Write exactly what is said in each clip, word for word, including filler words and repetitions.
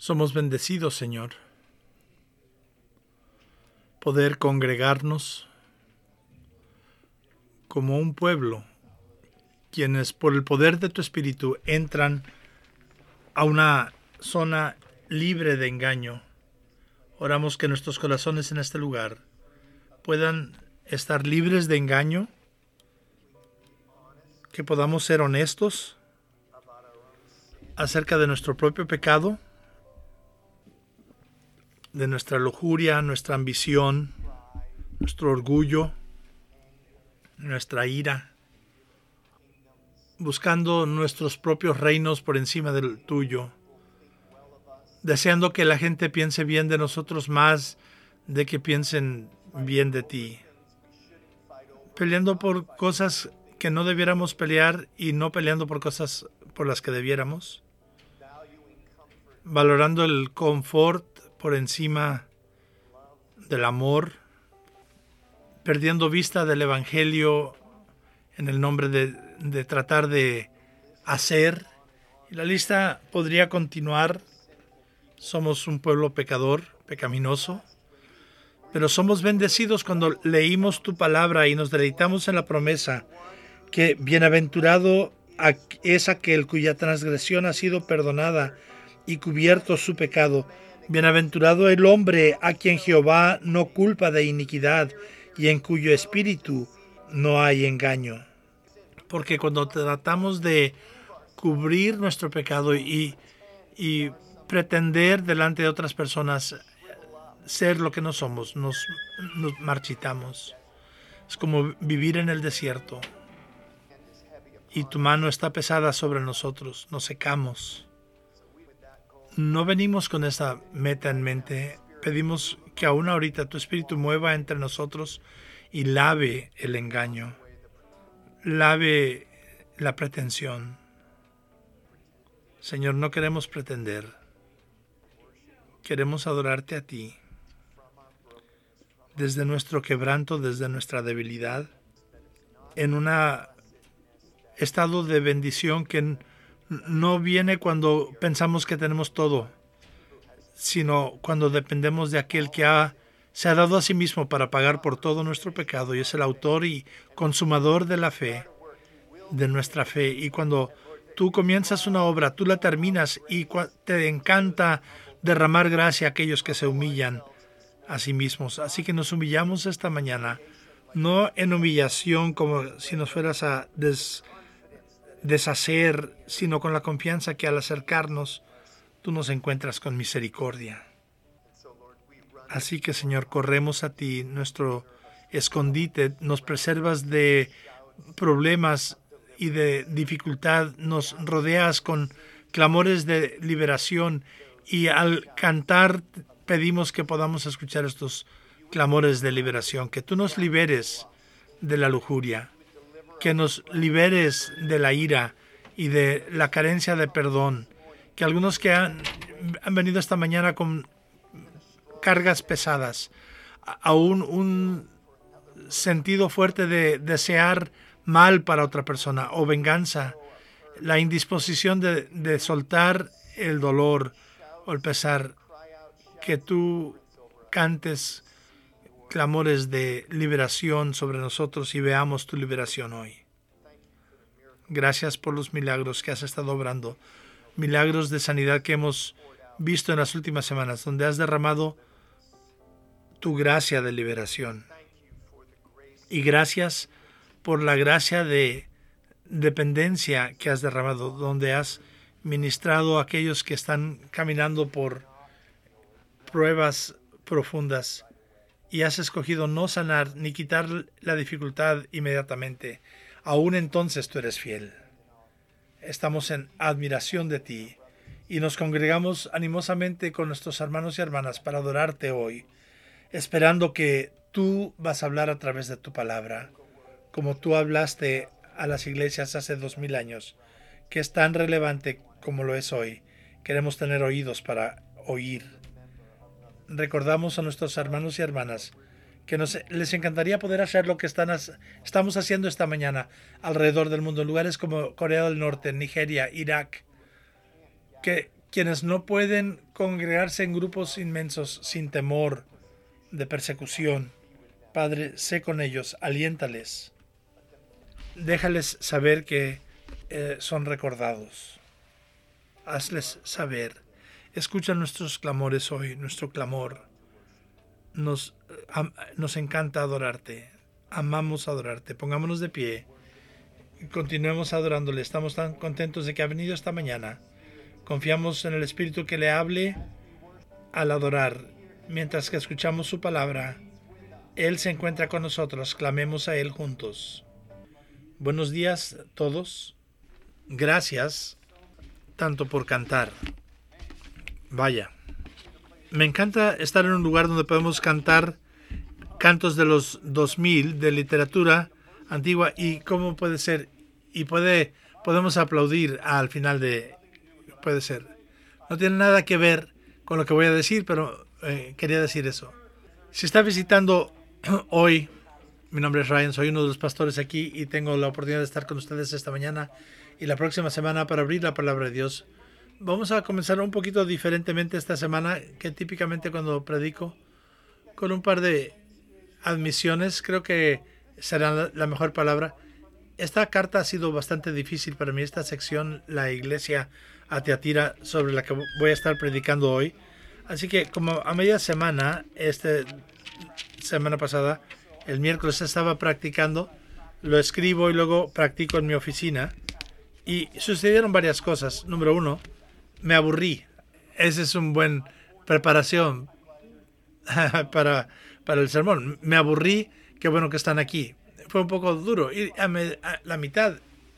Somos bendecidos, Señor, poder congregarnos como un pueblo, quienes por el poder de tu Espíritu entran a una zona libre de engaño. Oramos que nuestros corazones en este lugar puedan estar libres de engaño, que podamos ser honestos acerca de nuestro propio pecado, de nuestra lujuria, nuestra ambición, nuestro orgullo, nuestra ira, buscando nuestros propios reinos por encima del tuyo, deseando que la gente piense bien de nosotros más de que piensen bien de ti, peleando por cosas que no debiéramos pelear y no peleando por cosas por las que debiéramos, valorando el confort por encima del amor, perdiendo vista del Evangelio en el nombre de, de tratar de hacer. Y la lista podría continuar. Somos un pueblo pecador, pecaminoso, pero somos bendecidos cuando leímos tu palabra y nos deleitamos en la promesa que bienaventurado es aquel cuya transgresión ha sido perdonada y cubierto su pecado. Bienaventurado el hombre a quien Jehová no culpa de iniquidad y en cuyo espíritu no hay engaño. Porque cuando tratamos de cubrir nuestro pecado y, y pretender delante de otras personas ser lo que no somos, nos, nos marchitamos. Es como vivir en el desierto y tu mano está pesada sobre nosotros, nos secamos. No venimos con esa meta en mente. Pedimos que aún ahorita tu Espíritu mueva entre nosotros y lave el engaño, lave la pretensión. Señor, no queremos pretender. Queremos adorarte a ti desde nuestro quebranto, desde nuestra debilidad, en un estado de bendición que no viene cuando pensamos que tenemos todo, sino cuando dependemos de aquel que ha, se ha dado a sí mismo para pagar por todo nuestro pecado y es el autor y consumador de la fe, de nuestra fe. Y cuando tú comienzas una obra, tú la terminas y te encanta derramar gracia a aquellos que se humillan a sí mismos. Así que nos humillamos esta mañana, no en humillación como si nos fueras a des deshacer, sino con la confianza que al acercarnos tú nos encuentras con misericordia. Así que, Señor, corremos a ti, nuestro escondite, nos preservas de problemas y de dificultad, nos rodeas con clamores de liberación y al cantar pedimos que podamos escuchar estos clamores de liberación, que tú nos liberes de la lujuria, que nos liberes de la ira y de la carencia de perdón, que algunos que han, han venido esta mañana con cargas pesadas, aún un sentido fuerte de desear mal para otra persona o venganza, la indisposición de, de soltar el dolor o el pesar, que tú cantes clamores de liberación sobre nosotros y veamos tu liberación hoy. Gracias por los milagros que has estado obrando, milagros de sanidad que hemos visto en las últimas semanas, donde has derramado tu gracia de liberación. Y gracias por la gracia de dependencia que has derramado, donde has ministrado a aquellos que están caminando por pruebas profundas y has escogido no sanar ni quitar la dificultad inmediatamente. Aún entonces tú eres fiel. Estamos en admiración de ti y nos congregamos animosamente con nuestros hermanos y hermanas para adorarte hoy, esperando que tú vas a hablar a través de tu palabra, como tú hablaste a las iglesias hace dos mil años, que es tan relevante como lo es hoy. Queremos tener oídos para oír. Recordamos a nuestros hermanos y hermanas que nos, les encantaría poder hacer lo que están, estamos haciendo esta mañana alrededor del mundo, en lugares como Corea del Norte, Nigeria, Irak, que quienes no pueden congregarse en grupos inmensos sin temor de persecución. Padre, sé con ellos, aliéntales. Déjales saber que eh, son recordados. Hazles saber. Escucha nuestros clamores hoy, nuestro clamor. Nos, am, nos encanta adorarte. Amamos adorarte. Pongámonos de pie. Continuemos adorándole. Estamos tan contentos de que ha venido esta mañana. Confiamos en el Espíritu que le hable al adorar. Mientras que escuchamos su palabra, Él se encuentra con nosotros. Clamemos a Él juntos. Buenos días a todos. Gracias tanto por cantar. Vaya, me encanta estar en un lugar donde podemos cantar cantos de los dos mil de literatura antigua y cómo puede ser y puede podemos aplaudir al final de puede ser. No tiene nada que ver con lo que voy a decir, pero eh, quería decir eso. Si está visitando hoy, mi nombre es Ryan, soy uno de los pastores aquí y tengo la oportunidad de estar con ustedes esta mañana y la próxima semana para abrir la palabra de Dios. Vamos a comenzar un poquito diferentemente esta semana que típicamente cuando predico, con un par de admisiones, creo que será la mejor palabra. Esta carta ha sido bastante difícil para mí, esta sección, la iglesia a Tiatira, sobre la que voy a estar predicando hoy. Así que como a media semana, esta semana pasada, el miércoles estaba practicando, lo escribo y luego practico en mi oficina. Y sucedieron varias cosas. Número uno, me aburrí. Esa es una buena preparación para, para el sermón. Me aburrí, qué bueno que están aquí. Fue un poco duro. Y a, me, a la mitad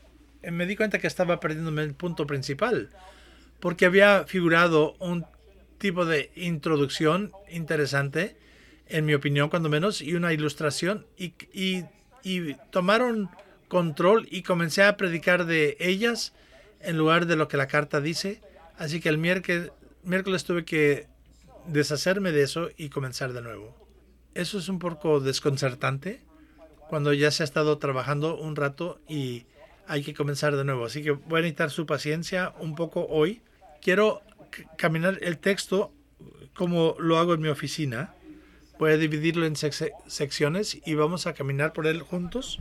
me di cuenta que estaba perdiéndome el punto principal, porque había figurado un tipo de introducción interesante, en mi opinión, cuando menos, y una ilustración, y, y, y tomaron control y comencé a predicar de ellas en lugar de lo que la carta dice. Así que el miércoles, miércoles tuve que deshacerme de eso y comenzar de nuevo. Eso es un poco desconcertante cuando ya se ha estado trabajando un rato y hay que comenzar de nuevo. Así que voy a necesitar su paciencia un poco hoy. Quiero c- caminar el texto como lo hago en mi oficina. Voy a dividirlo en sec- secciones y vamos a caminar por él juntos.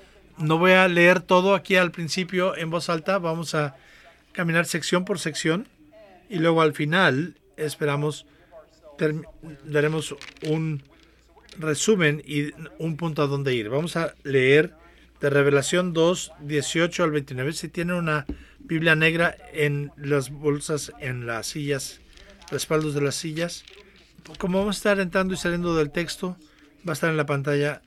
No voy a leer todo aquí al principio en voz alta. Vamos a caminar sección por sección. Y luego al final esperamos, ter- daremos un resumen y un punto a dónde ir. Vamos a leer de Revelación dos, dieciocho al veintinueve. Si tienen una Biblia negra en las bolsas, en las sillas, respaldos de las sillas. Como vamos a estar entrando y saliendo del texto, va a estar en la pantalla.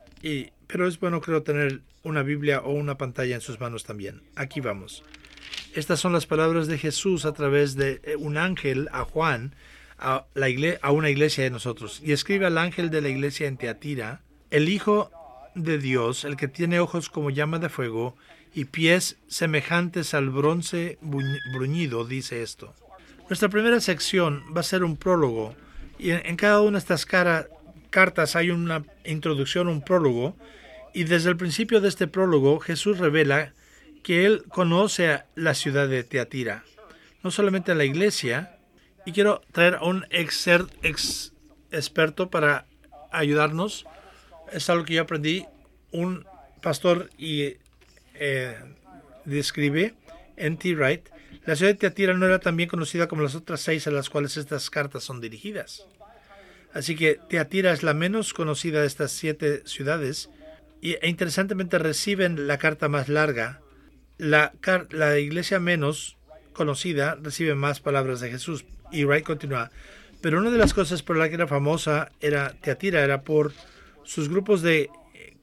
Y, pero es bueno, creo, tener una Biblia o una pantalla en sus manos también. Aquí vamos. Estas son las palabras de Jesús a través de un ángel a Juan, a, la igle- a una iglesia de nosotros. Y escribe al ángel de la iglesia en Tiatira: el Hijo de Dios, el que tiene ojos como llama de fuego y pies semejantes al bronce bruñido, dice esto. Nuestra primera sección va a ser un prólogo. Y en, en cada una de estas cara, cartas hay una introducción, un prólogo. Y desde el principio de este prólogo, Jesús revela que Él conoce a la ciudad de Tiatira, no solamente a la iglesia. Y quiero traer a un ex, ex experto para ayudarnos. Es algo que yo aprendí. Un pastor y eh, describe, N T Wright. La ciudad de Tiatira no era tan bien conocida como las otras seis a las cuales estas cartas son dirigidas. Así que Tiatira es la menos conocida de estas siete ciudades. Y, e interesantemente reciben la carta más larga. La, la iglesia menos conocida recibe más palabras de Jesús. Y Wright continúa: pero una de las cosas por la que era famosa era Tiatira era por sus grupos de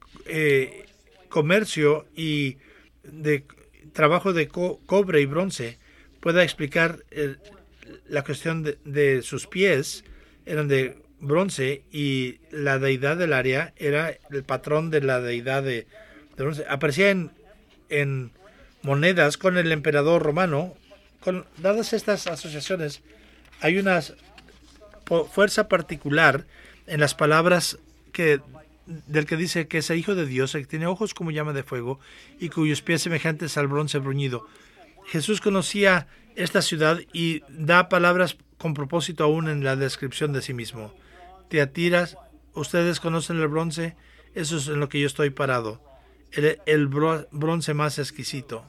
eh, comercio y de trabajo de co cobre y bronce. Pueda explicar el, la cuestión de, de sus pies eran de bronce y la deidad del área era el patrón de la deidad de, de bronce. Aparecía en, en monedas con el emperador romano. Con, dadas estas asociaciones, hay una fuerza particular en las palabras que, del que dice que es el Hijo de Dios, el que tiene ojos como llama de fuego y cuyos pies semejantes al bronce bruñido. Jesús conocía esta ciudad y da palabras con propósito aún en la descripción de sí mismo. Tiatira, ustedes conocen el bronce, eso es en lo que yo estoy parado. El, el bro, bronce más exquisito,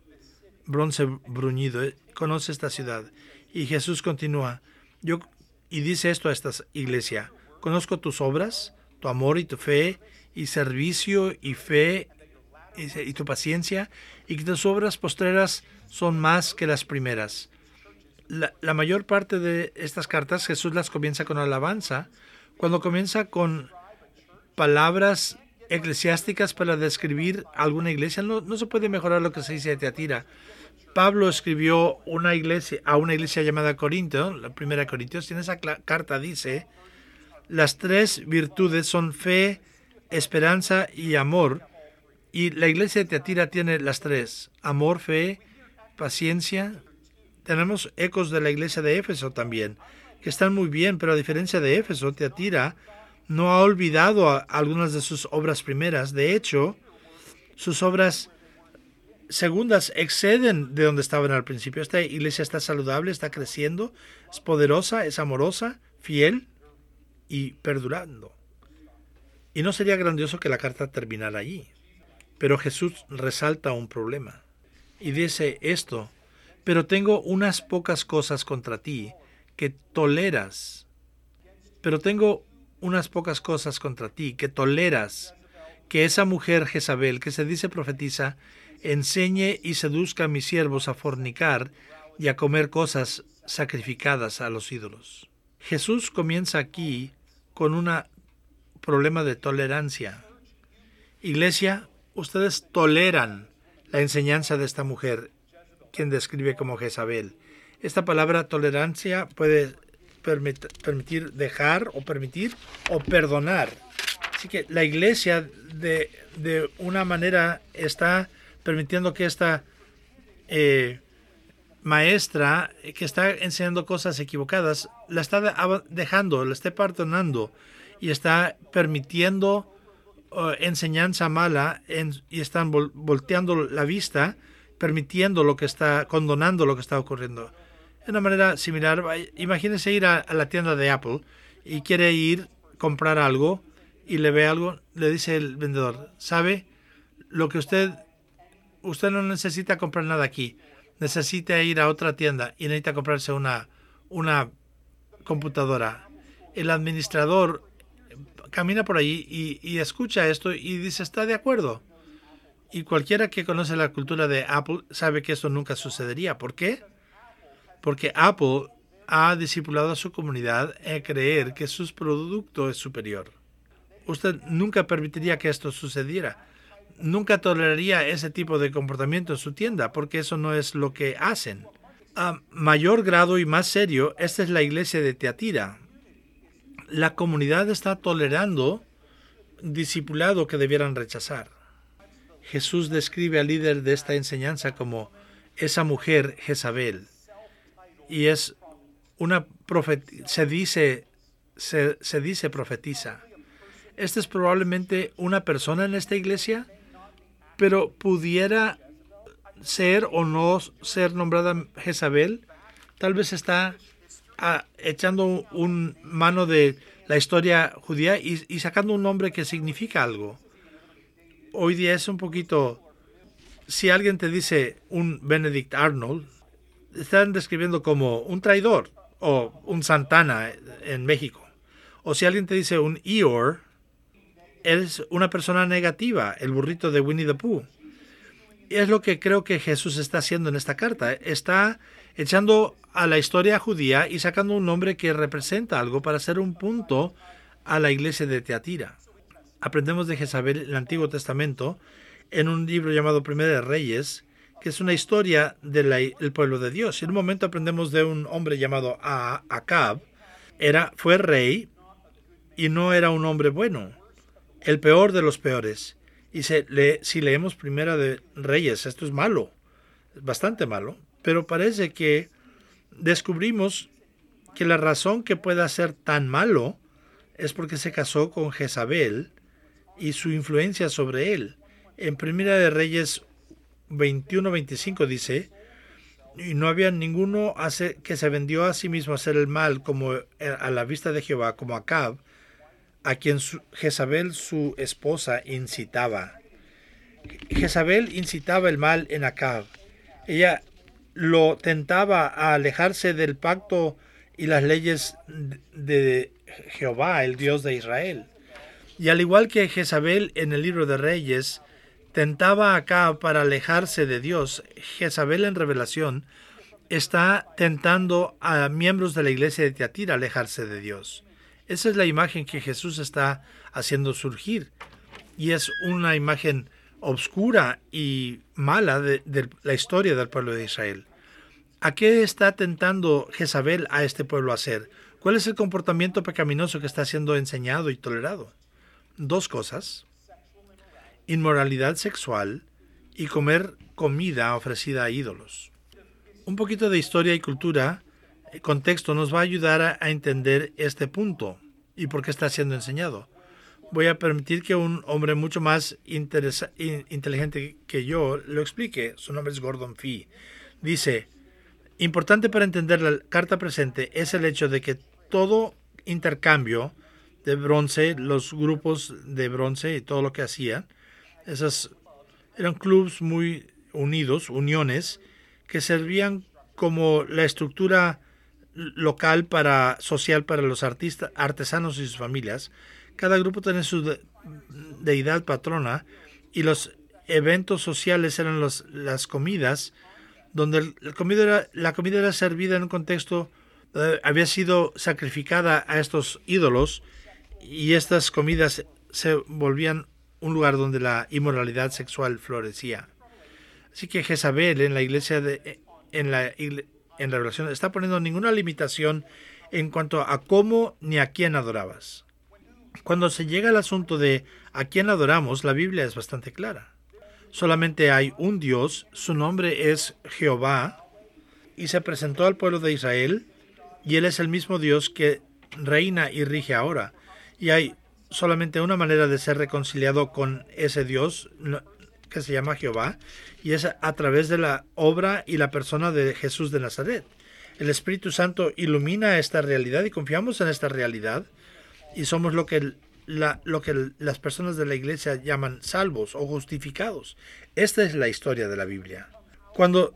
bronce bruñido, ¿eh? Conoce esta ciudad. Y Jesús continúa, yo y dice esto a esta iglesia: conozco tus obras, tu amor y tu fe, y servicio y fe y, y tu paciencia, y que tus obras postreras son más que las primeras. La, la mayor parte de estas cartas Jesús las comienza con alabanza, cuando comienza con palabras eclesiásticas para describir alguna iglesia. No, no se puede mejorar lo que se dice de Tiatira. Pablo escribió una iglesia, a una iglesia llamada Corinto, la primera Corintios, y en esa carta dice: las tres virtudes son fe, esperanza y amor. Y la iglesia de Tiatira tiene las tres: amor, fe, paciencia. Tenemos ecos de la iglesia de Éfeso también, que están muy bien, pero a diferencia de Éfeso, Tiatira no ha olvidado a algunas de sus obras primeras. De hecho, sus obras segundas exceden de donde estaban al principio. Esta iglesia está saludable, está creciendo, es poderosa, es amorosa, fiel y perdurando. Y no sería grandioso que la carta terminara allí. Pero Jesús resalta un problema y dice esto: pero tengo unas pocas cosas contra ti que toleras. Pero tengo unas pocas cosas contra ti que toleras que esa mujer Jezabel, que se dice profetiza, enseñe y seduzca a mis siervos a fornicar y a comer cosas sacrificadas a los ídolos. Jesús comienza aquí con un problema de tolerancia. Iglesia, ustedes toleran la enseñanza de esta mujer, quien describe como Jezabel. Esta palabra tolerancia puede permit- permitir dejar o permitir o perdonar. Así que la iglesia de, de una manera está permitiendo que esta eh, maestra que está enseñando cosas equivocadas la está dejando, la está perdonando y está permitiendo uh, enseñanza mala en, y están vol- volteando la vista, permitiendo lo que está, condonando lo que está ocurriendo. De una manera similar, imagínese ir a, a la tienda de Apple y quiere ir a comprar algo y le ve algo, le dice el vendedor: ¿sabe? Lo que usted, usted no necesita comprar nada aquí, necesita ir a otra tienda y necesita comprarse una, una computadora. El administrador camina por ahí y, y escucha esto y dice: está de acuerdo. Y cualquiera que conoce la cultura de Apple sabe que esto nunca sucedería. ¿Por qué? Porque Apple ha discipulado a su comunidad a creer que su producto es superior. Usted nunca permitiría que esto sucediera. Nunca toleraría ese tipo de comportamiento en su tienda, porque eso no es lo que hacen. A mayor grado y más serio, esta es la iglesia de Tiatira. La comunidad está tolerando discipulado que debieran rechazar. Jesús describe al líder de esta enseñanza como esa mujer Jezabel. Y es una profetisa, se dice, se, se dice profetiza. Esta es probablemente una persona en esta iglesia, pero pudiera ser o no ser nombrada Jezabel. Tal vez está ah, echando un, un mano de la historia judía y, y sacando un nombre que significa algo. Hoy día es un poquito, si alguien te dice un Benedict Arnold, están describiendo como un traidor o un Santana en México. O si alguien te dice un Eeyore, es una persona negativa, el burrito de Winnie the Pooh. Y es lo que creo que Jesús está haciendo en esta carta. Está echando a la historia judía y sacando un nombre que representa algo para hacer un punto a la iglesia de Tiatira. Aprendemos de Jezabel en el Antiguo Testamento en un libro llamado Primera de Reyes, que es una historia del pueblo de Dios. Y en un momento aprendemos de un hombre llamado Acab. Era, fue rey y no era un hombre bueno, el peor de los peores. Y se lee, si leemos Primera de Reyes, esto es malo, es bastante malo, pero parece que descubrimos que la razón que pueda ser tan malo es porque se casó con Jezabel y su influencia sobre él. En Primera de Reyes veintiuno veinticinco dice y no había ninguno hace, que se vendió a sí mismo a hacer el mal como a la vista de Jehová, como Acab, a quien su, Jezabel, su esposa, incitaba. Jezabel incitaba el mal en Acab. Ella lo tentaba a alejarse del pacto y las leyes de Jehová, el Dios de Israel. Y al igual que Jezabel en el libro de Reyes tentaba a Acab para alejarse de Dios, Jezabel en Revelación está tentando a miembros de la iglesia de Tiatira a alejarse de Dios. Esa es la imagen que Jesús está haciendo surgir, y es una imagen obscura y mala de, de la historia del pueblo de Israel. ¿A qué está tentando Jezabel a este pueblo a hacer? ¿Cuál es el comportamiento pecaminoso que está siendo enseñado y tolerado? Dos cosas: inmoralidad sexual y comer comida ofrecida a ídolos. Un poquito de historia y cultura, contexto, nos va a ayudar a, a entender este punto y por qué está siendo enseñado. Voy a permitir que un hombre mucho más interesa, in, inteligente que yo lo explique. Su nombre es Gordon Fee. Dice: importante para entender la carta presente es el hecho de que todo intercambio de bronce, los grupos de bronce y todo lo que hacían, esos eran clubes muy unidos, uniones, que servían como la estructura local para social para los artistas, artesanos y sus familias. Cada grupo tenía su de, deidad patrona, y los eventos sociales eran los, las comidas, donde la comida, era, la comida era servida en un contexto, eh, había sido sacrificada a estos ídolos, y estas comidas se volvían un lugar donde la inmoralidad sexual florecía. Así que Jezabel en la iglesia de, en la en la Revelación está poniendo ninguna limitación en cuanto a cómo ni a quién adorabas. Cuando se llega al asunto de a quién adoramos, la Biblia es bastante clara. Solamente hay un Dios, su nombre es Jehová, y se presentó al pueblo de Israel, y Él es el mismo Dios que reina y rige ahora. Y hay solamente una manera de ser reconciliado con ese Dios, que se llama Jehová, y es a través de la obra y la persona de Jesús de Nazaret. El Espíritu Santo ilumina esta realidad y confiamos en esta realidad, y somos lo que, la, lo que las personas de la iglesia llaman salvos o justificados. Esta es la historia de la Biblia. Cuando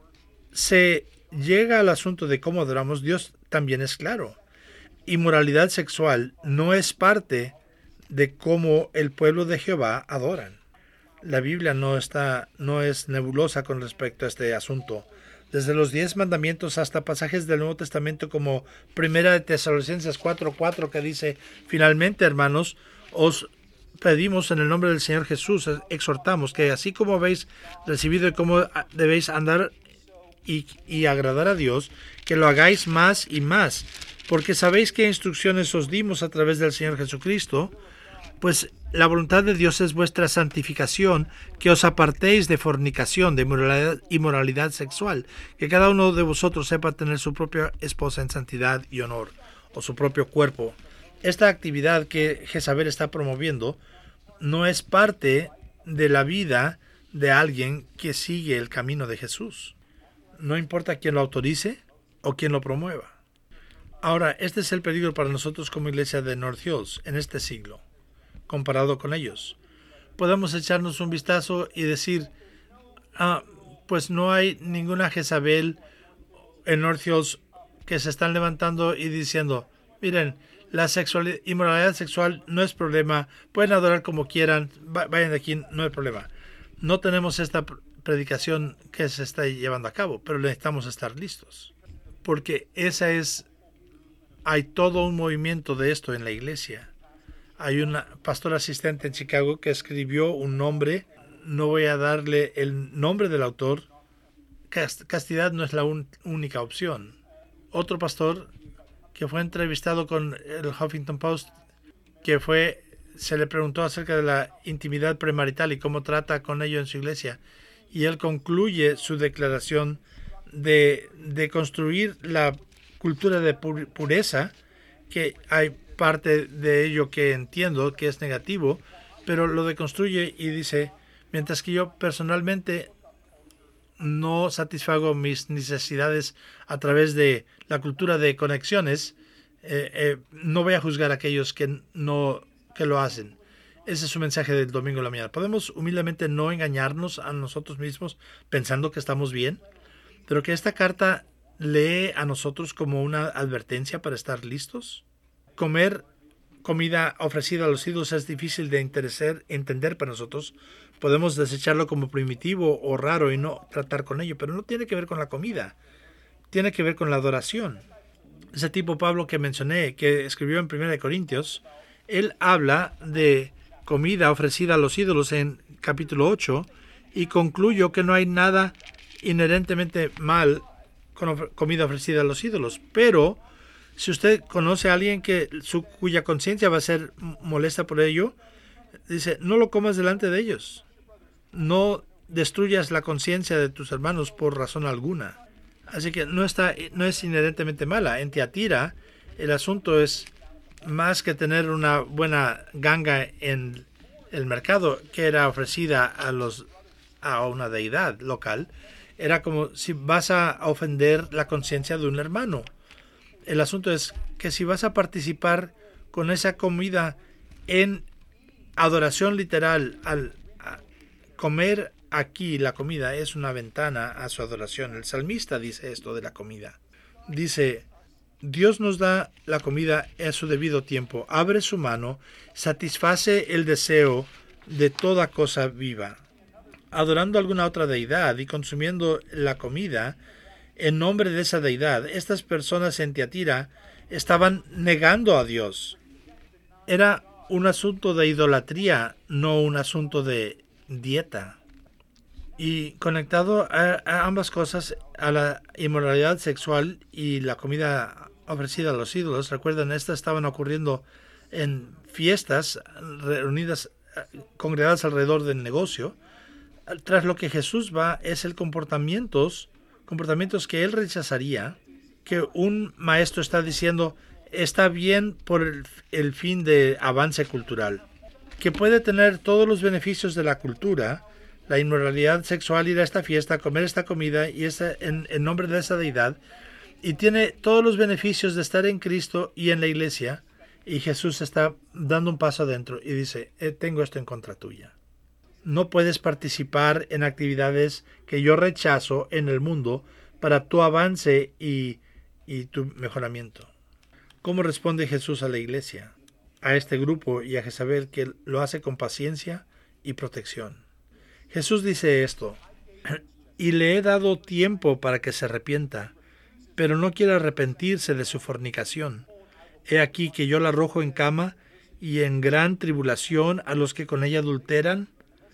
se llega al asunto de cómo adoramos, Dios también es claro. Inmoralidad sexual no es parte de cómo el pueblo de Jehová adoran. La Biblia no está, no es nebulosa con respecto a este asunto. Desde los diez mandamientos hasta pasajes del Nuevo Testamento como Primera de Tesalonicenses cuatro cuatro, que dice: finalmente, hermanos, os pedimos en el nombre del Señor Jesús, exhortamos que así como habéis recibido y cómo debéis andar y, y agradar a Dios, que lo hagáis más y más, porque sabéis qué instrucciones os dimos a través del Señor Jesucristo. Pues la voluntad de Dios es vuestra santificación, que os apartéis de fornicación, de inmoralidad, inmoralidad sexual, que cada uno de vosotros sepa tener su propia esposa en santidad y honor, o su propio cuerpo. Esta actividad que Jezabel está promoviendo no es parte de la vida de alguien que sigue el camino de Jesús. No importa quién lo autorice o quién lo promueva. Ahora, este es el peligro para nosotros como iglesia de North Hills en este siglo. Comparado con ellos, podemos echarnos un vistazo y decir: ah, pues no hay ninguna Jezabel en North Hills que se están levantando y diciendo: miren, la sexualidad, inmoralidad sexual no es problema, pueden adorar como quieran, vayan de aquí, no hay problema. No tenemos esta predicación que se está llevando a cabo, pero necesitamos estar listos, porque esa es, hay todo un movimiento de esto en la iglesia. Hay una pastora asistente en Chicago que escribió un nombre, no voy a darle el nombre del autor. Castidad no es la un, única opción. Otro pastor que fue entrevistado con el Huffington Post, que fue, se le preguntó acerca de la intimidad premarital y cómo trata con ello en su iglesia, y él concluye su declaración de, de construir la cultura de pureza, que hay parte de ello que entiendo que es negativo, pero lo deconstruye y dice: mientras que yo personalmente no satisfago mis necesidades a través de la cultura de conexiones, eh, eh, no voy a juzgar a aquellos que, no, que lo hacen. Ese es su mensaje del domingo de la mañana. Podemos humildemente no engañarnos a nosotros mismos pensando que estamos bien, pero que esta carta lee a nosotros como una advertencia para estar listos. Comer comida ofrecida a los ídolos es difícil de interesar, entender para nosotros. Podemos desecharlo como primitivo o raro y no tratar con ello, pero no tiene que ver con la comida, tiene que ver con la adoración. Ese tipo Pablo que mencioné, que escribió en primera de Corintios, él habla de comida ofrecida a los ídolos en capítulo ocho y concluyó que no hay nada inherentemente mal con comida ofrecida a los ídolos, pero si usted conoce a alguien que su, cuya conciencia va a ser molesta por ello, dice, no lo comas delante de ellos. No destruyas la conciencia de tus hermanos por razón alguna. Así que no, está, no es inherentemente mala. En Tiatira, el asunto es más que tener una buena ganga en el mercado que era ofrecida a, los, a una deidad local. Era como si vas a ofender la conciencia de un hermano. El asunto es que si vas a participar con esa comida en adoración literal, al comer aquí la comida es una ventana a su adoración. El salmista dice esto de la comida. Dice, Dios nos da la comida a su debido tiempo, abre su mano, satisface el deseo de toda cosa viva. Adorando alguna otra deidad y consumiendo la comida en nombre de esa deidad, estas personas en Tiatira estaban negando a Dios. Era un asunto de idolatría, no un asunto de dieta. Y conectado a, a ambas cosas, a la inmoralidad sexual y la comida ofrecida a los ídolos, recuerden, estas estaban ocurriendo en fiestas reunidas, congregadas alrededor del negocio. Tras lo que Jesús va es el comportamientos, comportamientos que él rechazaría, que un maestro está diciendo está bien por el, el fin de avance cultural, que puede tener todos los beneficios de la cultura, la inmoralidad sexual, ir a esta fiesta, comer esta comida y esta, en, en nombre de esa deidad, y tiene todos los beneficios de estar en Cristo y en la iglesia, y Jesús está dando un paso adentro y dice, eh, tengo esto en contra tuya. No puedes participar en actividades que yo rechazo en el mundo para tu avance y, y tu mejoramiento. ¿Cómo responde Jesús a la iglesia, a este grupo y a Jezabel, que lo hace con paciencia y protección? Jesús dice esto, y le he dado tiempo para que se arrepienta, pero no quiere arrepentirse de su fornicación. He aquí que yo la arrojo en cama y en gran tribulación a los que con ella adulteran,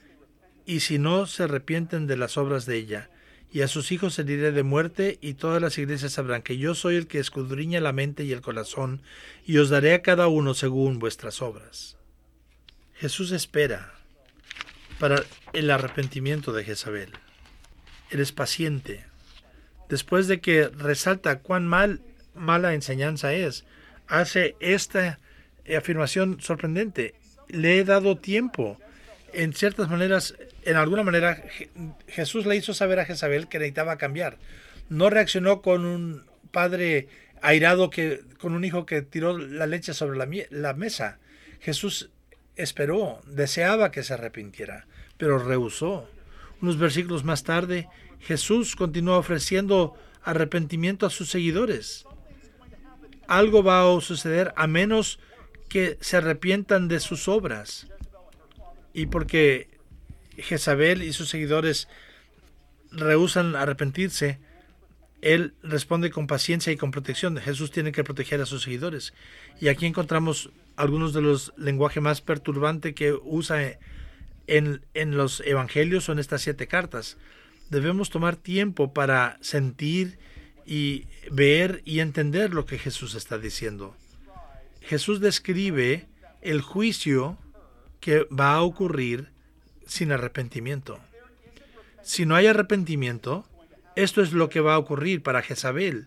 y si no se arrepienten de las obras de ella, y a sus hijos heriré de muerte, y todas las iglesias sabrán que yo soy el que escudriña la mente y el corazón, y os daré a cada uno según vuestras obras. Jesús espera para el arrepentimiento de Jezabel. Él es paciente. Después de que resalta cuán mal, mala enseñanza es, hace esta afirmación sorprendente. Le he dado tiempo. En ciertas maneras, en alguna manera, Jesús le hizo saber a Jezabel que necesitaba cambiar. No reaccionó con un padre airado que, con un hijo que tiró la leche sobre la, la mesa. Jesús esperó, deseaba que se arrepintiera, pero rehusó. Unos versículos más tarde, Jesús continuó ofreciendo arrepentimiento a sus seguidores. Algo va a suceder a menos que se arrepientan de sus obras. Y porque Jezabel y sus seguidores rehúsan arrepentirse, él responde con paciencia y con protección. Jesús tiene que proteger a sus seguidores. Y aquí encontramos algunos de los lenguajes más perturbantes que usa en, en los evangelios o en estas siete cartas. Debemos tomar tiempo para sentir y ver y entender lo que Jesús está diciendo. Jesús describe el juicio que va a ocurrir sin arrepentimiento. Si no hay arrepentimiento, esto es lo que va a ocurrir para Jezabel.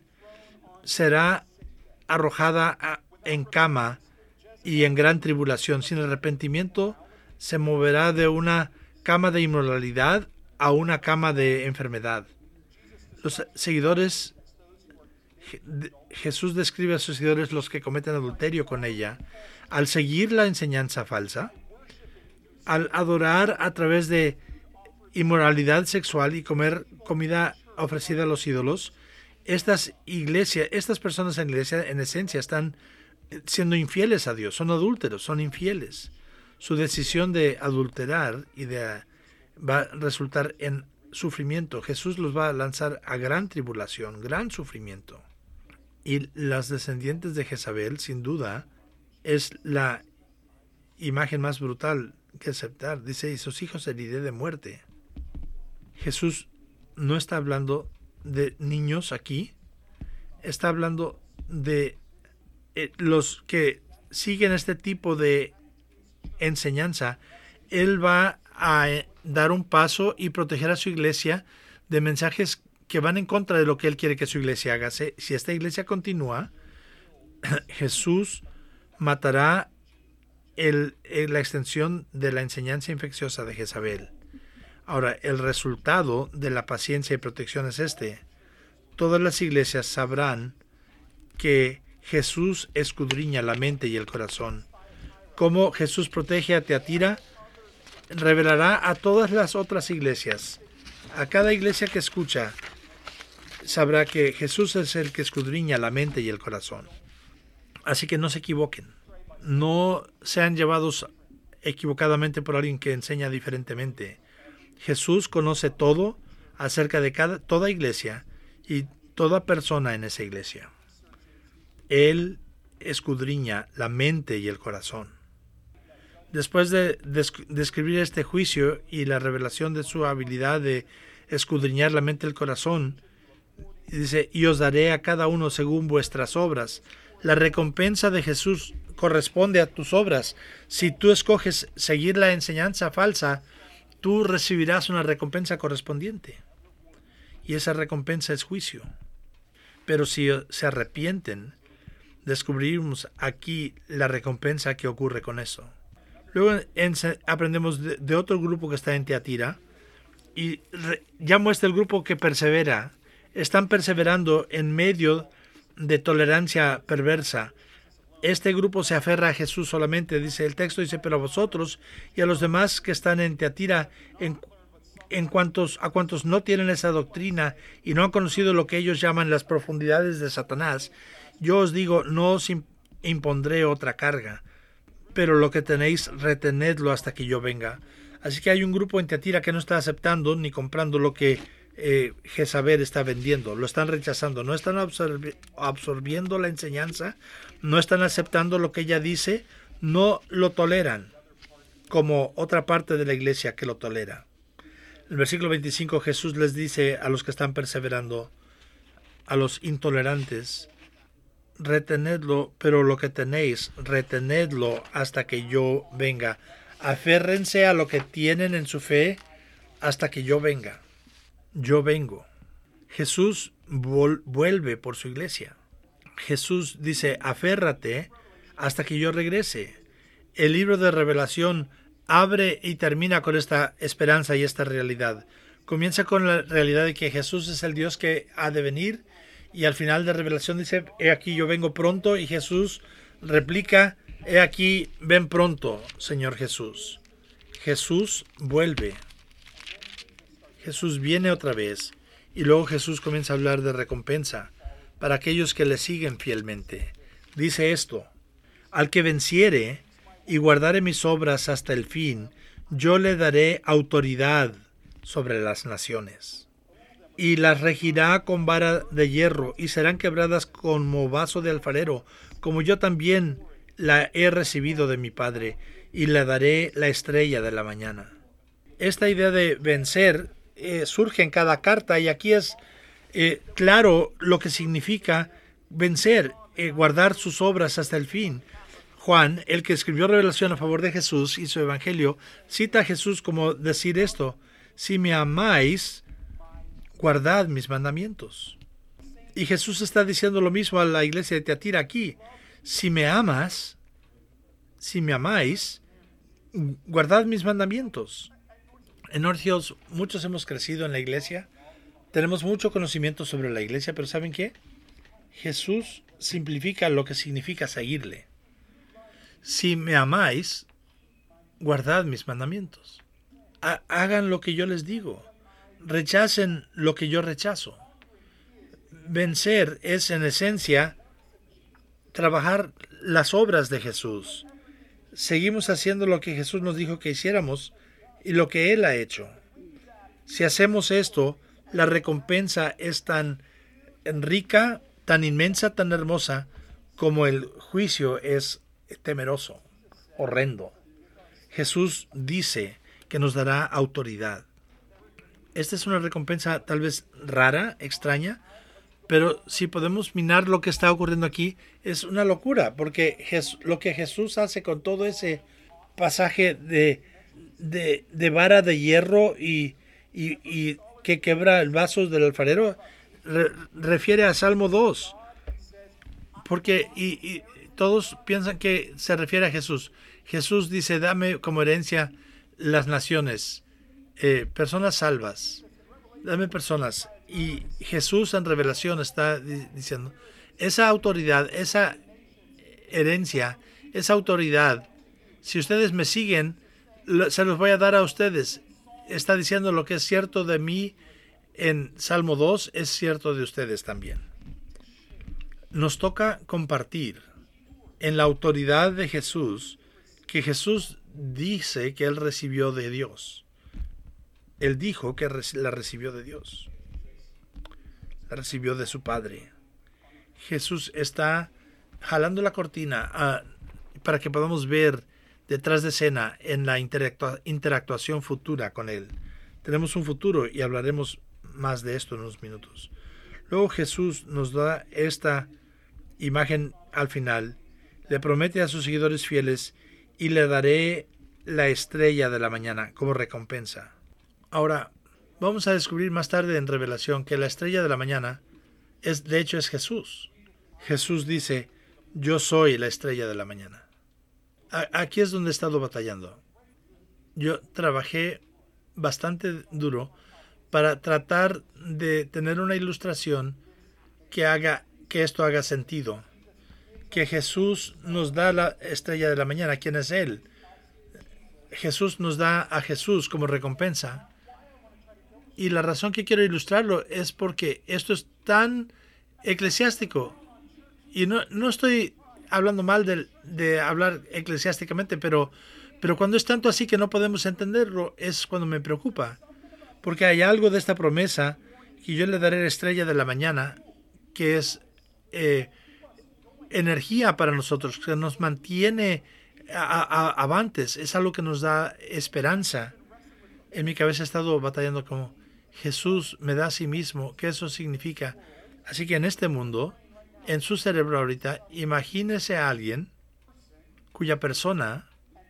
Será arrojada a, en cama y en gran tribulación. Sin arrepentimiento, se moverá de una cama de inmoralidad a una cama de enfermedad. Los seguidores, Jesús describe a sus seguidores, los que cometen adulterio con ella, al seguir la enseñanza falsa, al adorar a través de inmoralidad sexual y comer comida ofrecida a los ídolos. Estas iglesias, estas personas en la iglesia, en esencia, están siendo infieles a Dios, son adúlteros, son infieles. Su decisión de adulterar y de, va a resultar en sufrimiento. Jesús los va a lanzar a gran tribulación, gran sufrimiento. Y las descendientes de Jezabel, sin duda, es la imagen más brutal que aceptar. Dice, y sus hijos heriré de muerte. Jesús no está hablando de niños aquí, está hablando de eh, los que siguen este tipo de enseñanza. Él va a eh, dar un paso y proteger a su iglesia de mensajes que van en contra de lo que él quiere que su iglesia haga. Si esta iglesia continúa, Jesús matará el, el, la extensión de la enseñanza infecciosa de Jezabel. Ahora, el resultado de la paciencia y protección es este. Todas las iglesias sabrán que Jesús escudriña la mente y el corazón. Cómo Jesús protege a Teatira, revelará a todas las otras iglesias. A cada iglesia que escucha, sabrá que Jesús es el que escudriña la mente y el corazón. Así que no se equivoquen. No sean llevados equivocadamente por alguien que enseña diferentemente. Jesús conoce todo acerca de cada, toda iglesia y toda persona en esa iglesia. Él escudriña la mente y el corazón. Después de describir este juicio y la revelación de su habilidad de escudriñar la mente y el corazón, dice, y os daré a cada uno según vuestras obras. La recompensa de Jesús corresponde a tus obras. Si tú escoges seguir la enseñanza falsa, tú recibirás una recompensa correspondiente. Y esa recompensa es juicio. Pero si se arrepienten, descubrimos aquí la recompensa que ocurre con eso. Luego en, aprendemos de, de otro grupo que está en Teatira, y re, ya muestra el grupo que persevera. Están perseverando en medio de tolerancia perversa. Este grupo se aferra a Jesús solamente, dice el texto, dice, pero a vosotros y a los demás que están en Teatira, en, en cuantos, a cuantos no tienen esa doctrina y no han conocido lo que ellos llaman las profundidades de Satanás, yo os digo, no os impondré otra carga, pero lo que tenéis, retenedlo hasta que yo venga. Así que hay un grupo en Teatira que no está aceptando ni comprando lo que eh, Jezabel está vendiendo. Lo están rechazando. No están absorbi- absorbiendo la enseñanza. No están aceptando lo que ella dice. No lo toleran como otra parte de la iglesia que lo tolera. En el versículo veinticinco Jesús les dice a los que están perseverando, a los intolerantes, retenedlo, pero lo que tenéis, retenedlo hasta que yo venga. Aférrense a lo que tienen en su fe hasta que yo venga. Yo vengo. Jesús vuelve por su iglesia. Jesús dice, aférrate hasta que yo regrese. El libro de Revelación abre y termina con esta esperanza y esta realidad. Comienza con la realidad de que Jesús es el Dios que ha de venir, y al final de Revelación dice, he aquí yo vengo pronto, y Jesús replica, he aquí, ven pronto, Señor Jesús. Jesús vuelve. Jesús viene otra vez, y luego Jesús comienza a hablar de recompensa para aquellos que le siguen fielmente. Dice esto, al que venciere y guardare mis obras hasta el fin, yo le daré autoridad sobre las naciones. Y las regirá con vara de hierro, y serán quebradas como vaso de alfarero, como yo también la he recibido de mi Padre, y le daré la estrella de la mañana. Esta idea de vencer eh, surge en cada carta, y aquí es eh, claro lo que significa vencer, eh, guardar sus obras hasta el fin. Juan, el que escribió Revelación a favor de Jesús y su evangelio, cita a Jesús como decir esto, si me amáis, guardad mis mandamientos. Y Jesús está diciendo lo mismo a la iglesia de Teatira aquí. Si me amas, si me amáis, guardad mis mandamientos. En North Hills muchos hemos crecido en la iglesia, tenemos mucho conocimiento sobre la iglesia, pero ¿saben qué? Jesús simplifica lo que significa seguirle. Si me amáis, guardad mis mandamientos. Ha- hagan lo que yo les digo. Rechacen lo que yo rechazo. Vencer es en esencia trabajar las obras de Jesús. Seguimos haciendo lo que Jesús nos dijo que hiciéramos y lo que Él ha hecho. Si hacemos esto, la recompensa es tan rica, tan inmensa, tan hermosa, como el juicio es temeroso, horrendo. Jesús dice que nos dará autoridad. Esta es una recompensa tal vez rara, extraña, pero si podemos minar lo que está ocurriendo aquí, es una locura, porque Jes- lo que Jesús hace con todo ese pasaje de, de, de vara de hierro y, y, y que quebra el vaso del alfarero, re- refiere a Salmo dos, porque y, y todos piensan que se refiere a Jesús. Jesús dice, dame como herencia las naciones, eh, personas salvas, dame personas. Y Jesús en Revelación está di- diciendo, esa autoridad, esa herencia, esa autoridad, si ustedes me siguen, lo- se los voy a dar a ustedes. Está diciendo lo que es cierto de mí en Salmo dos, es cierto de ustedes también. Nos toca compartir en la autoridad de Jesús, que Jesús dice que Él recibió de Dios. Él dijo que reci- la recibió de Dios. La recibió de su Padre. Jesús está jalando la cortina ah, para que podamos ver detrás de escena en la interactua- interactuación futura con Él. Tenemos un futuro y hablaremos más de esto en unos minutos. Luego Jesús nos da esta imagen al final. Le promete a sus seguidores fieles, y le daré la estrella de la mañana como recompensa. Ahora, vamos a descubrir más tarde en Revelación que la estrella de la mañana es, de hecho, es Jesús. Jesús dice, yo soy la estrella de la mañana. A- aquí es donde he estado batallando. Yo trabajé bastante duro para tratar de tener una ilustración que haga que esto haga sentido. Que Jesús nos da la estrella de la mañana. ¿Quién es Él? Jesús nos da a Jesús como recompensa. Y la razón que quiero ilustrarlo es porque esto es tan eclesiástico. Y no, no estoy hablando mal de, de hablar eclesiásticamente, pero, pero cuando es tanto así que no podemos entenderlo, es cuando me preocupa. Porque hay algo de esta promesa, que yo le daré la estrella de la mañana, que es eh, energía para nosotros, que nos mantiene a, a, avantes, es algo que nos da esperanza. En mi cabeza he estado batallando como Jesús me da a sí mismo, ¿qué eso significa? Así que en este mundo, en su cerebro ahorita, imagínese a alguien cuya persona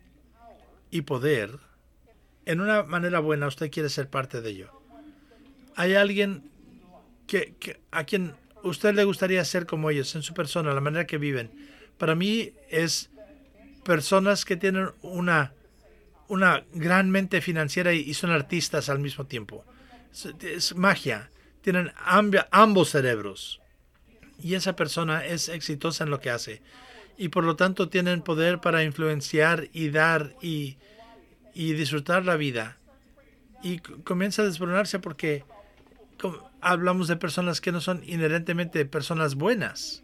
y poder, en una manera buena, usted quiere ser parte de ello. Hay alguien que, que a quien usted le gustaría ser como ellos, en su persona, la manera que viven. Para mí es personas que tienen una, una gran mente financiera y, y son artistas al mismo tiempo. Es, es magia. Tienen amb- ambos cerebros. Y esa persona es exitosa en lo que hace. Y por lo tanto tienen poder para influenciar y dar y, y disfrutar la vida. Y c- comienza a desmoronarse porque com- hablamos de personas que no son inherentemente personas buenas.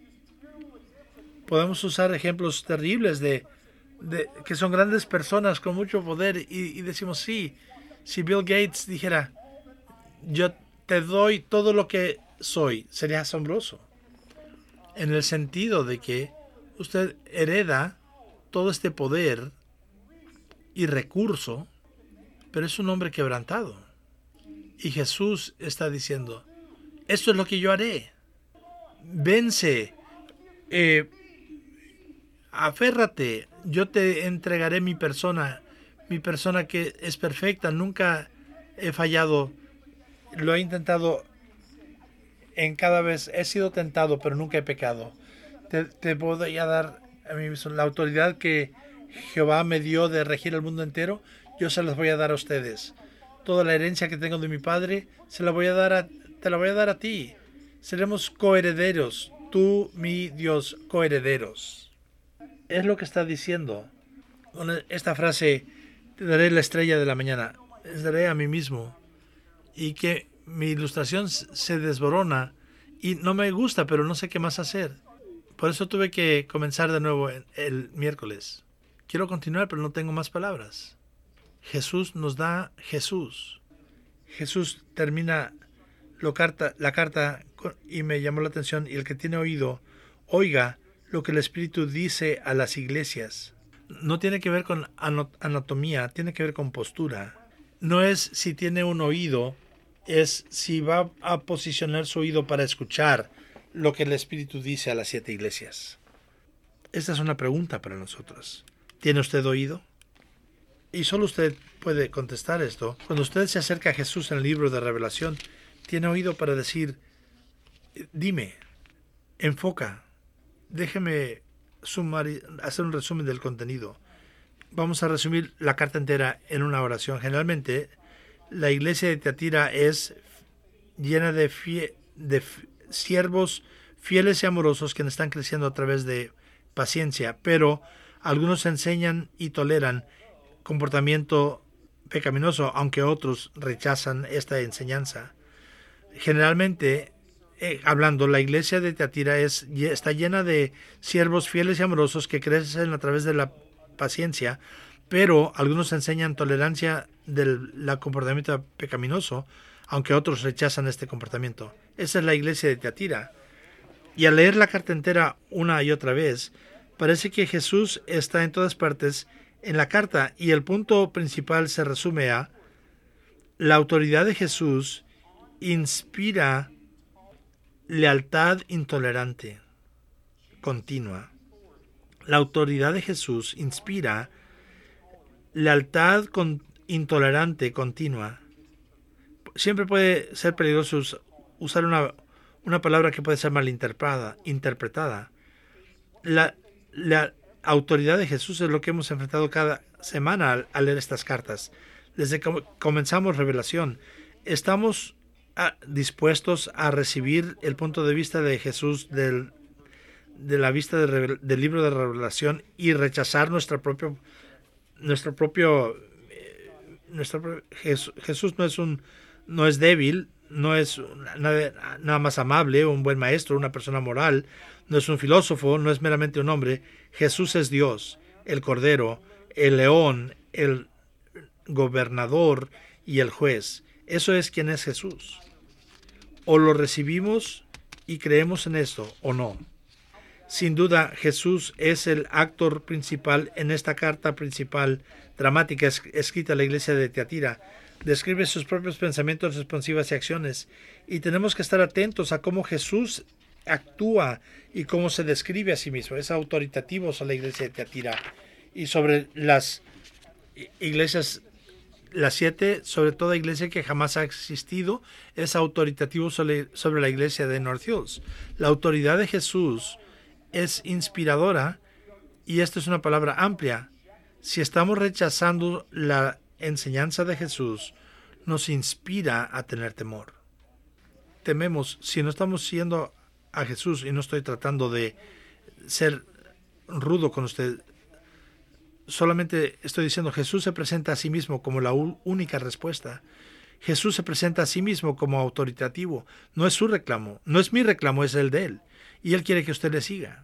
Podemos usar ejemplos terribles de, de que son grandes personas con mucho poder y, y decimos, sí, si Bill Gates dijera, yo te doy todo lo que soy, sería asombroso. En el sentido de que usted hereda todo este poder y recurso, pero es un hombre quebrantado. Y Jesús está diciendo, esto es lo que yo haré. Vence, eh, aférrate, yo te entregaré mi persona, mi persona que es perfecta, nunca he fallado, lo he intentado en cada vez, he sido tentado, pero nunca he pecado. Te, te voy a dar a mí mismo la autoridad que Jehová me dio de regir el mundo entero, yo se las voy a dar a ustedes. Toda la herencia que tengo de mi padre, se la voy a dar a, te la voy a dar a ti. Seremos coherederos, tú, mi Dios, coherederos. Es lo que está diciendo. Con esta frase, te daré la estrella de la mañana, les daré a mí mismo. Y que mi ilustración se desborona y no me gusta, pero no sé qué más hacer. Por eso tuve que comenzar de nuevo el miércoles. Quiero continuar, pero no tengo más palabras. Jesús nos da Jesús. Jesús termina lo carta, la carta y me llamó la atención. Y el que tiene oído, oiga lo que el Espíritu dice a las iglesias. No tiene que ver con anatomía, tiene que ver con postura. No es si tiene un oído, es si va a posicionar su oído para escuchar lo que el Espíritu dice a las siete iglesias. Esta es una pregunta para nosotros. ¿Tiene usted oído? Y solo usted puede contestar esto. Cuando usted se acerca a Jesús en el libro de Revelación, tiene oído para decir, dime, enfoca, déjeme sumar, hacer un resumen del contenido. Vamos a resumir la carta entera en una oración. Generalmente, la iglesia de Tiatira es llena de, fie, de siervos fieles y amorosos que están creciendo a través de paciencia, pero algunos enseñan y toleran comportamiento pecaminoso, aunque otros rechazan esta enseñanza. Generalmente, eh, hablando, la iglesia de Tiatira es, está llena de siervos fieles y amorosos que crecen a través de la paciencia, pero algunos enseñan tolerancia del la comportamiento pecaminoso, aunque otros rechazan este comportamiento. Esa es la iglesia de Tiatira. Y al leer la carta entera una y otra vez, parece que Jesús está en todas partes en la carta, y el punto principal se resume a: la autoridad de Jesús inspira lealtad intolerante continua. La autoridad de Jesús inspira lealtad con, intolerante continua. Siempre puede ser peligroso usar una, una palabra que puede ser malinterpretada. Interpretada. La, la autoridad de Jesús es lo que hemos enfrentado cada semana al, al leer estas cartas. Desde que comenzamos Revelación, estamos a, dispuestos a recibir el punto de vista de Jesús del, de la vista de, del libro de Revelación y rechazar nuestra propio, nuestro propio, eh, nuestro, Jesús, Jesús no es un, no es débil, no es nada, nada más amable, un buen maestro, una persona moral, no es un filósofo, no es meramente un hombre. Jesús es Dios, el Cordero, el León, el Gobernador y el Juez. Eso es quien es Jesús. O lo recibimos y creemos en esto, o no. Sin duda, Jesús es el actor principal en esta carta principal dramática escrita a la iglesia de Tiatira. Describe sus propios pensamientos, responsivas y acciones. Y tenemos que estar atentos a cómo Jesús actúa y cómo se describe a sí mismo. Es autoritativo sobre la iglesia de Tiatira. Y sobre las iglesias, las siete, sobre toda iglesia que jamás ha existido, es autoritativo sobre, sobre la iglesia de North Hills. La autoridad de Jesús es inspiradora, y esta es una palabra amplia. Si estamos rechazando la enseñanza de Jesús, nos inspira a tener temor. Tememos, si no estamos siguiendo a Jesús, y no estoy tratando de ser rudo con usted, solamente estoy diciendo, Jesús se presenta a sí mismo como la única respuesta. Jesús se presenta a sí mismo como autoritativo. No es su reclamo, no es mi reclamo, es el de Él. Y Él quiere que usted le siga.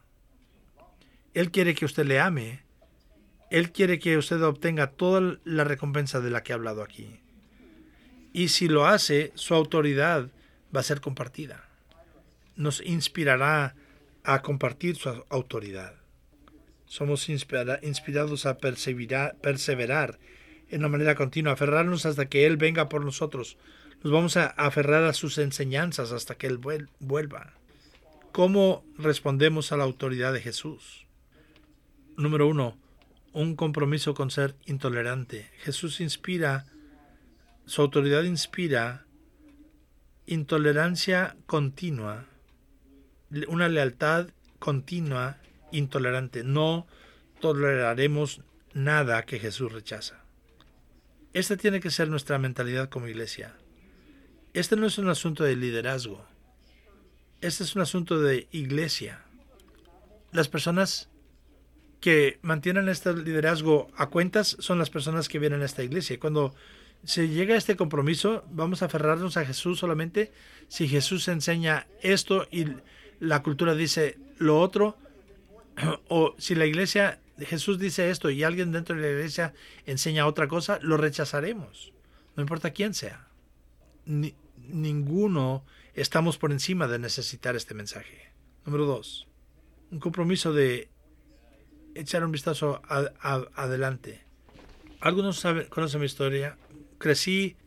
Él quiere que usted le ame. Él quiere que usted obtenga toda la recompensa de la que he hablado aquí. Y si lo hace, su autoridad va a ser compartida. Nos inspirará a compartir su autoridad. Somos inspira- inspirados a perseverar, perseverar en una manera continua, aferrarnos hasta que Él venga por nosotros. Nos vamos a aferrar a sus enseñanzas hasta que Él vuelva. ¿Cómo respondemos a la autoridad de Jesús? Número uno, un compromiso con ser intolerante. Jesús inspira, su autoridad inspira intolerancia continua, una lealtad continua, intolerante. No toleraremos nada que Jesús rechaza. Esta tiene que ser nuestra mentalidad como iglesia. Este no es un asunto de liderazgo. Este es un asunto de iglesia. Las personas que mantienen este liderazgo a cuentas son las personas que vienen a esta iglesia. Cuando se llega a este compromiso, vamos a aferrarnos a Jesús solamente si Jesús enseña esto y la cultura dice lo otro, o si la iglesia, Jesús dice esto y alguien dentro de la iglesia enseña otra cosa, lo rechazaremos. No importa quién sea. Ni, ninguno estamos por encima de necesitar este mensaje. Número dos, un compromiso de echar un vistazo a, a, adelante. Algunos saben, conocen mi historia. Crecí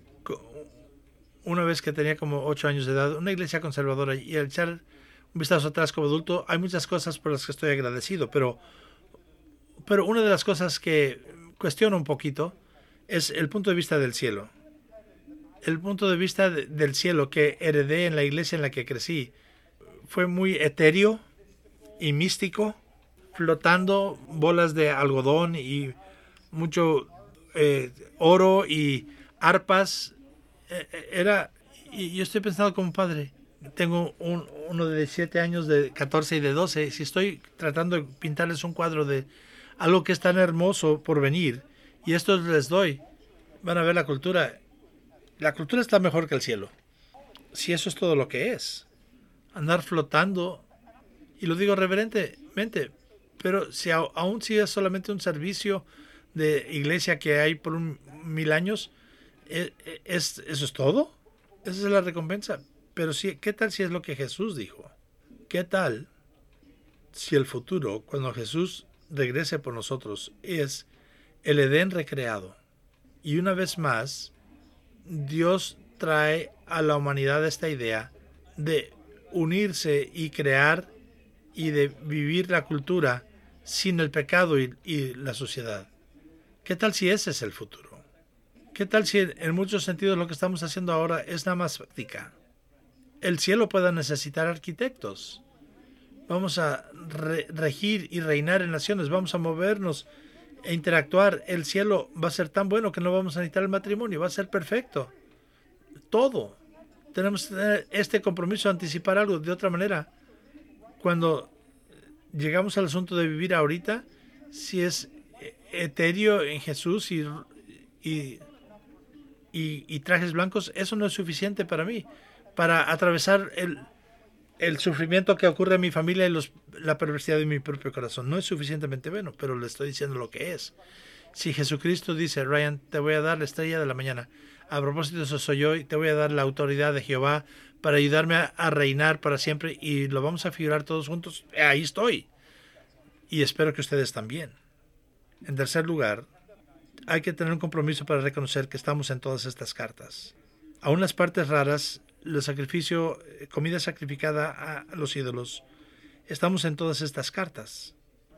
una vez que tenía como ocho años de edad, una iglesia conservadora, y al echar un vistazo atrás como adulto, hay muchas cosas por las que estoy agradecido, pero, pero una de las cosas que cuestiono un poquito es el punto de vista del cielo. El punto de vista de, del cielo que heredé en la iglesia en la que crecí fue muy etéreo y místico, flotando bolas de algodón y mucho eh, oro y arpas. Eh, era, y yo estoy pensando como padre. Tengo un, uno de siete años, de catorce y de doce. Si estoy tratando de pintarles un cuadro de algo que es tan hermoso por venir, y esto les doy, van a ver la cultura. La cultura está mejor que el cielo. Si eso es todo lo que es. Andar flotando, y lo digo reverentemente, pero si a, aún si es solamente un servicio de iglesia que hay por un mil años, ¿es, es, ¿eso es todo? Esa es la recompensa. Pero si, ¿qué tal si es lo que Jesús dijo? ¿Qué tal si el futuro, cuando Jesús regrese por nosotros, es el Edén recreado? Y una vez más, Dios trae a la humanidad esta idea de unirse y crear y de vivir la cultura sin el pecado y, y la suciedad. ¿Qué tal si ese es el futuro? ¿Qué tal si en muchos sentidos lo que estamos haciendo ahora es nada más práctica? El cielo pueda necesitar arquitectos. Vamos a re regir y reinar en naciones. Vamos a movernos e interactuar. El cielo va a ser tan bueno que no vamos a necesitar el matrimonio. Va a ser perfecto. Todo. Tenemos que tener este compromiso de anticipar algo. De otra manera, cuando llegamos al asunto de vivir ahorita, si es etéreo en Jesús y, y, y, y trajes blancos, eso no es suficiente para mí, para atravesar el, el sufrimiento que ocurre en mi familia y los, la perversidad de mi propio corazón. No es suficientemente bueno, pero le estoy diciendo lo que es. Si Jesucristo dice, Ryan, te voy a dar la estrella de la mañana, a propósito eso soy yo, y te voy a dar la autoridad de Jehová para ayudarme a, a reinar para siempre, y lo vamos a figurar todos juntos, ahí estoy. Y espero que ustedes también. En tercer lugar, hay que tener un compromiso para reconocer que estamos en todas estas cartas. Aún las partes raras, el sacrificio, comida sacrificada a los ídolos, estamos en todas estas cartas.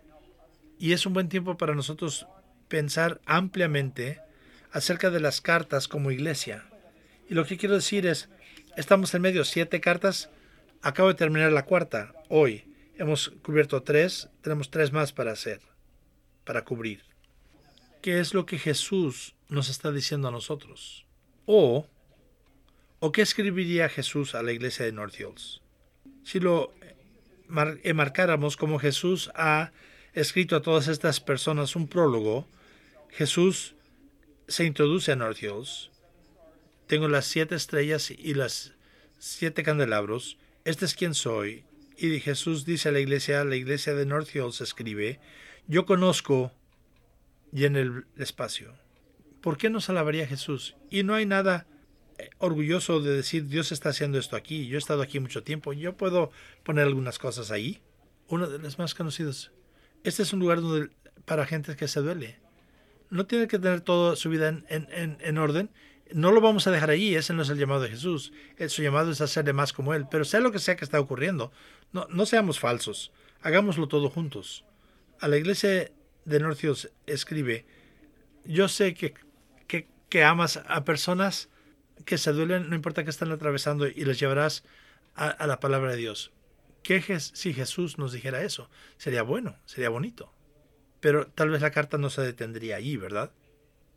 Y es un buen tiempo para nosotros pensar ampliamente acerca de las cartas como iglesia. Y lo que quiero decir es, estamos en medio, siete cartas, acabo de terminar la cuarta, hoy. Hemos cubierto tres, tenemos tres más para hacer, para cubrir. ¿Qué es lo que Jesús nos está diciendo a nosotros? O, ¿o qué escribiría Jesús a la iglesia de North Hills? Si lo mar- marcáramos como Jesús ha escrito a todas estas personas un prólogo, Jesús se introduce a North Hills. Tengo las siete estrellas y las siete candelabros. Este es quien soy. Y Jesús dice a la iglesia, la iglesia de North Hills escribe, yo conozco y en el espacio. ¿Por qué nos alabaría Jesús? Y no hay nada orgulloso de decir, Dios está haciendo esto aquí, yo he estado aquí mucho tiempo, yo puedo poner algunas cosas ahí. Uno de los más conocidos. Este es un lugar donde, para gente que se duele. No tiene que tener toda su vida en, en, en, en orden. No lo vamos a dejar allí, ese no es el llamado de Jesús. El, su llamado es hacerle más como Él. Pero sea lo que sea que está ocurriendo, no, no seamos falsos. Hagámoslo todo juntos. A la iglesia de North Hills escribe, yo sé que, que, que amas a personas que se duelen, no importa qué están atravesando, y les llevarás a, a la palabra de Dios. ¿Qué si Jesús nos dijera eso? Sería bueno, sería bonito. Pero tal vez la carta no se detendría ahí, ¿verdad?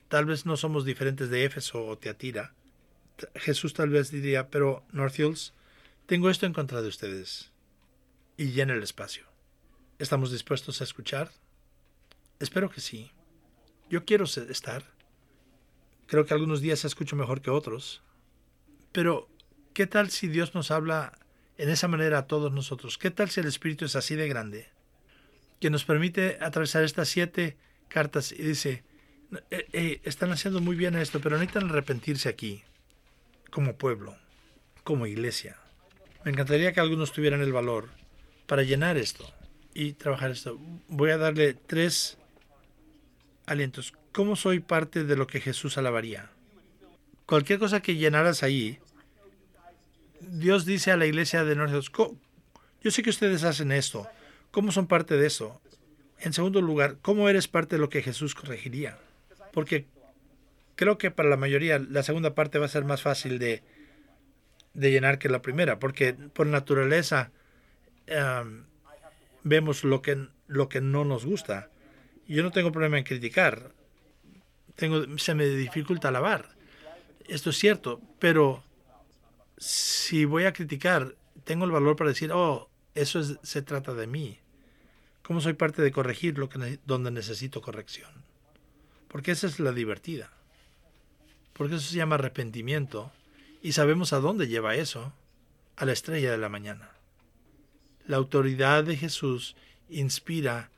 tal vez no somos diferentes de Éfeso o Tiatira. Jesús tal vez diría, pero North Hills, tengo esto en contra de ustedes. Y llena el espacio. ¿Estamos dispuestos a escuchar? Espero que sí. Yo quiero estar. Creo que algunos días escucho mejor que otros. Pero, ¿qué tal si Dios nos habla en esa manera a todos nosotros? ¿Qué tal si el Espíritu es así de grande? Que nos permite atravesar estas siete cartas y dice, eh, eh, están haciendo muy bien esto, pero necesitan arrepentirse aquí, como pueblo, como iglesia. Me encantaría que algunos tuvieran el valor para llenar esto y trabajar esto. Voy a darle tres alientos. ¿Cómo soy parte de lo que Jesús alabaría? Cualquier cosa que llenaras ahí, Dios dice a la iglesia de North Hills, yo sé que ustedes hacen esto. ¿Cómo son parte de eso? En segundo lugar, ¿cómo eres parte de lo que Jesús corregiría? Porque creo que para la mayoría la segunda parte va a ser más fácil de, de llenar que la primera, porque por naturaleza um, vemos lo que, lo que no nos gusta. Yo no tengo problema en criticar. Tengo, se me dificulta alabar. Esto es cierto, pero si voy a criticar, tengo el valor para decir, oh, eso es, se trata de mí. ¿Cómo soy parte de corregir lo que, donde necesito corrección? Porque esa es la divertida. Porque eso se llama arrepentimiento y sabemos a dónde lleva eso, a la estrella de la mañana. La autoridad de Jesús inspira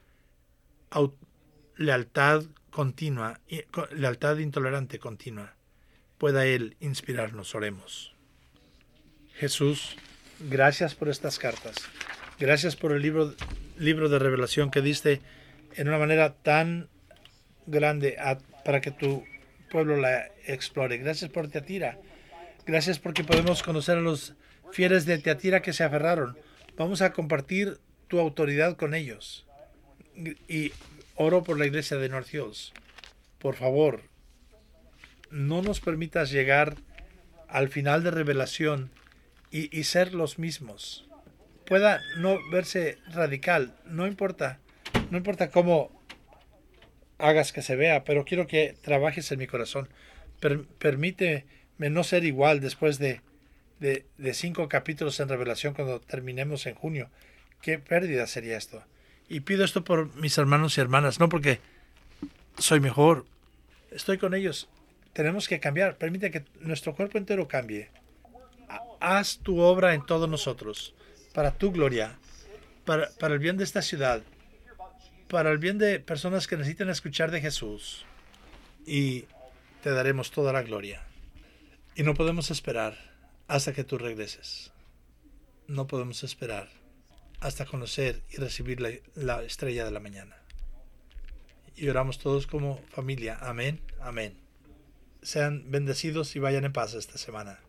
lealtad continua, lealtad intolerante continua. Pueda Él inspirarnos. Oremos. Jesús, gracias por estas cartas. Gracias por el libro, libro de revelación que diste en una manera tan grande a, para que tu pueblo la explore. Gracias por Tiatira. Gracias porque podemos conocer a los fieles de Tiatira que se aferraron. Vamos a compartir tu autoridad con ellos. Y oro por la iglesia de North Hills. Por favor, no nos permitas llegar al final de revelación y, y ser los mismos. Pueda no verse radical, no importa, no importa cómo hagas que se vea, pero quiero que trabajes en mi corazón. Per, permíteme no ser igual después de, de, de cinco capítulos en revelación cuando terminemos en junio. Qué pérdida sería esto. Y pido esto por mis hermanos y hermanas, no porque soy mejor, estoy con ellos. Tenemos que cambiar, permite que nuestro cuerpo entero cambie. Haz tu obra en todos nosotros, para tu gloria, para, para el bien de esta ciudad, para el bien de personas que necesitan escuchar de Jesús. Y te daremos toda la gloria. Y no podemos esperar hasta que tú regreses. No podemos esperar hasta conocer y recibir la, la estrella de la mañana. Y oramos todos como familia. Amén, amén. Sean bendecidos y vayan en paz esta semana.